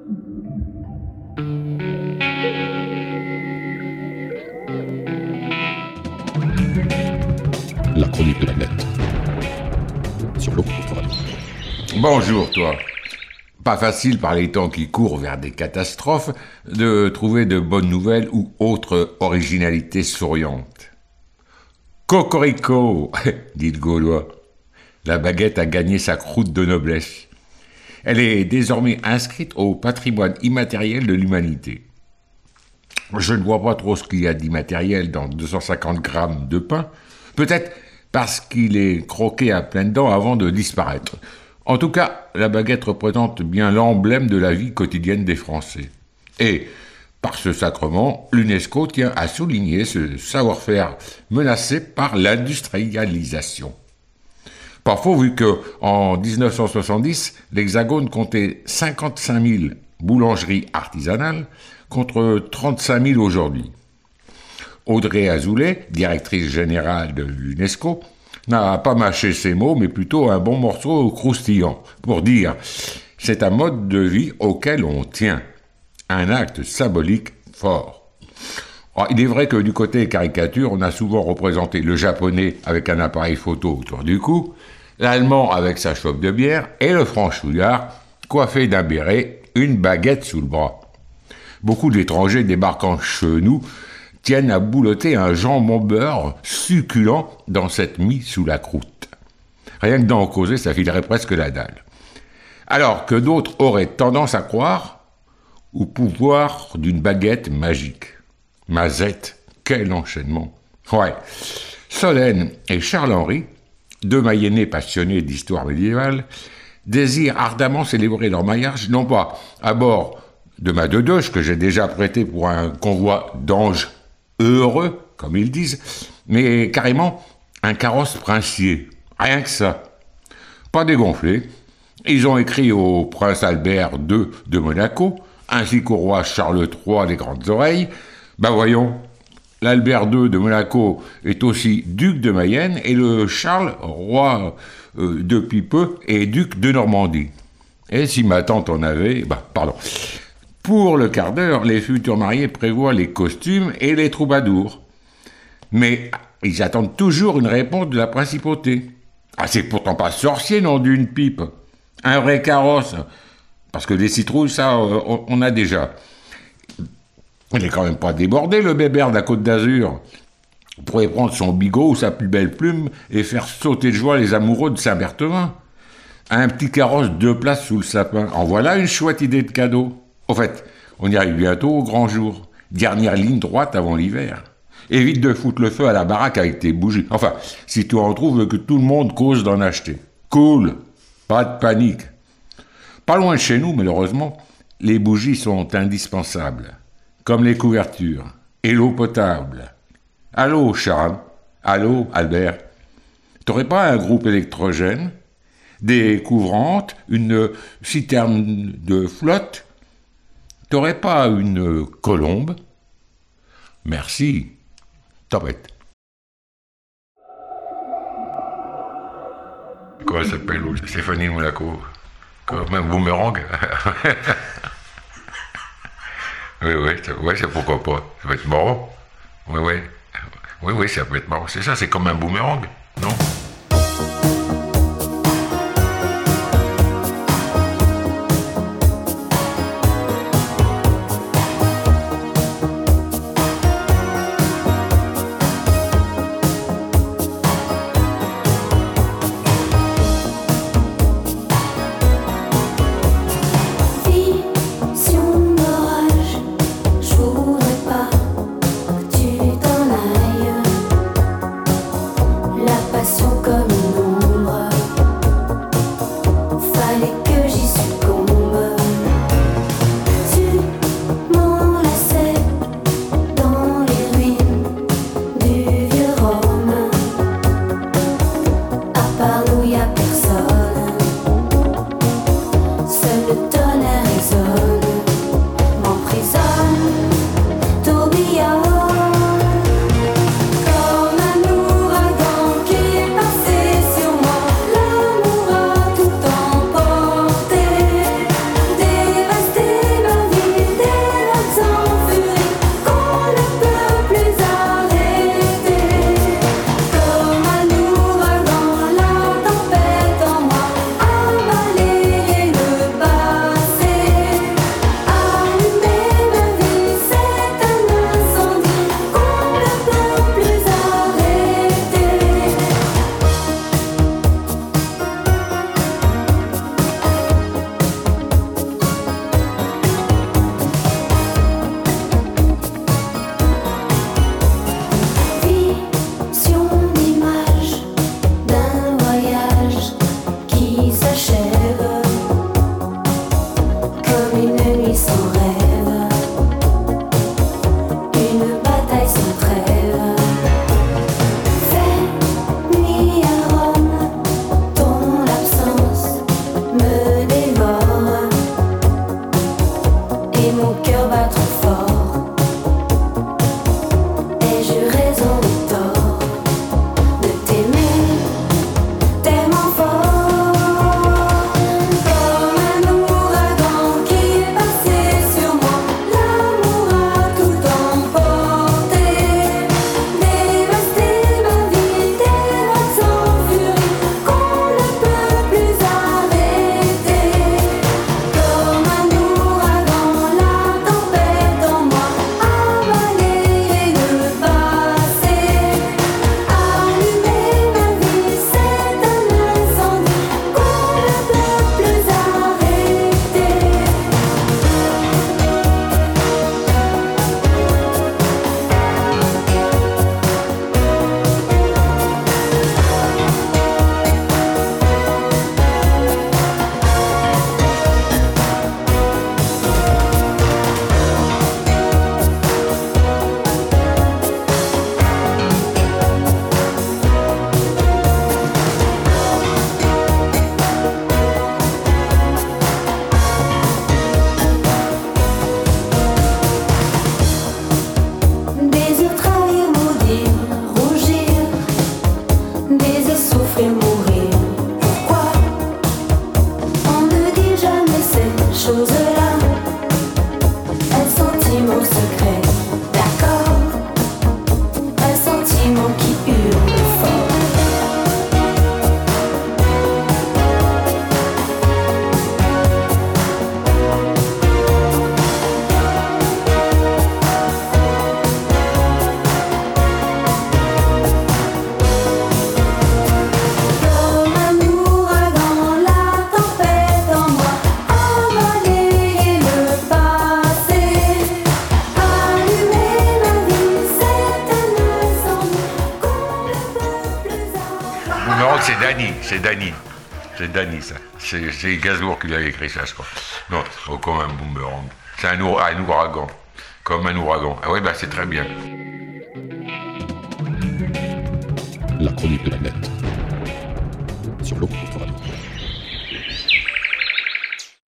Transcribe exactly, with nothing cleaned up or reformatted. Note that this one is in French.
La chronique de la nette. Sur l'eau. Bonjour, toi. Pas facile par les temps qui courent vers des catastrophes de trouver de bonnes nouvelles ou autres originalités souriantes. Cocorico, dit le Gaulois. La baguette a gagné sa croûte de noblesse. Elle est désormais inscrite au patrimoine immatériel de l'humanité. Je ne vois pas trop ce qu'il y a d'immatériel dans deux cent cinquante grammes de pain. Peut-être parce qu'il est croqué à pleines dents avant de disparaître. En tout cas, la baguette représente bien l'emblème de la vie quotidienne des Français. Et, par ce sacrement, l'UNESCO tient à souligner ce savoir-faire menacé par l'industrialisation. Pas faux, vu qu'en dix-neuf cent soixante-dix, l'Hexagone comptait cinquante-cinq mille boulangeries artisanales contre trente-cinq mille aujourd'hui. Audrey Azoulay, directrice générale de l'UNESCO, n'a pas mâché ses mots, mais plutôt un bon morceau croustillant, pour dire « c'est un mode de vie auquel on tient ». Un acte symbolique fort. Alors, il est vrai que du côté caricature, on a souvent représenté le japonais avec un appareil photo autour du cou, l'allemand avec sa chope de bière, et le franchouillard coiffé d'un béret, une baguette sous le bras. Beaucoup d'étrangers débarquant chez nous tiennent à boulotter un jambon beurre succulent dans cette mie sous la croûte. Rien que d'en causer, ça filerait presque la dalle. Alors que d'autres auraient tendance à croire au pouvoir d'une baguette magique. Mazette, quel enchaînement! Ouais, Solène et Charles-Henri, deux Mayennais passionnés d'histoire médiévale, désirent ardemment célébrer leur mariage, non pas à bord de ma dedoche que j'ai déjà prêtée pour un convoi d'anges heureux, comme ils disent, mais carrément un carrosse princier. Rien que ça. Pas dégonflé. Ils ont écrit au prince Albert deux de Monaco, ainsi qu'au roi Charles trois des Grandes Oreilles. Ben voyons, l'Albert deux de Monaco est aussi duc de Mayenne et le Charles, roi euh, depuis peu, est duc de Normandie. Et si ma tante en avait, ben pardon. Pour le quart d'heure, les futurs mariés prévoient les costumes et les troubadours. Mais ils attendent toujours une réponse de la principauté. Ah, c'est pourtant pas sorcier, non, d'une pipe. Un vrai carrosse. Parce que des citrouilles, ça, on, on a déjà. Il est quand même pas débordé, le bébert de la Côte d'Azur. On pourrait prendre son bigot ou sa plus belle plume et faire sauter de joie les amoureux de Saint-Berthevin. Un petit carrosse deux places sous le sapin. En voilà une chouette idée de cadeau. Au fait, on y arrive bientôt au grand jour. Dernière ligne droite avant l'hiver. Évite de foutre le feu à la baraque avec tes bougies. Enfin, si tu en trouves que tout le monde cause d'en acheter. Cool, pas de panique. Pas loin de chez nous, malheureusement, les bougies sont indispensables. Comme les couvertures. Et l'eau potable. Allô, Charles. Allô, Albert. T'aurais pas un groupe électrogène? Des couvrantes? Une citerne de flotte? T'aurais pas une colombe? Merci. Topette. Comment elle s'appelle? Stéphanie de Monaco. Comme un boomerang. Oui, oui, ouais, c'est pourquoi pas. Ça va être marrant. Oui, oui. Oui, oui, ça peut être marrant. C'est ça, c'est comme un boomerang, non? La chose-là, un sentiment secret, d'accord, un sentiment qui hurle fort. C'est Dany, c'est Dany. C'est Dany, ça. C'est, c'est Gainsbourg qui l'avait écrit, ça, je crois. Non, oh, comme un boomerang. C'est un, our- un ouragan. Comme un ouragan. Ah oui, bah c'est très bien. La chronique de la net. Sur l'eau.